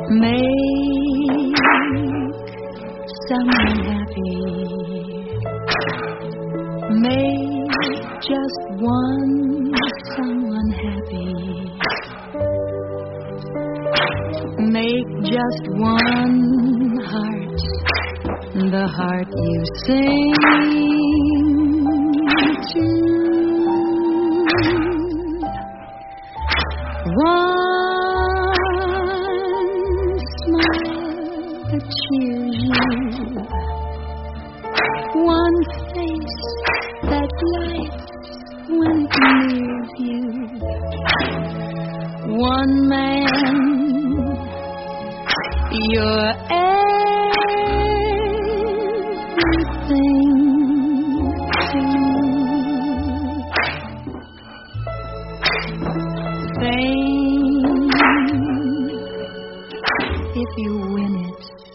Make someone happy. Make just one someone happy. Make just one heart, the heart you sing to. One smile that cheers you. One face that lights when it nears you. One man, you're everything to. Fame, if you win it,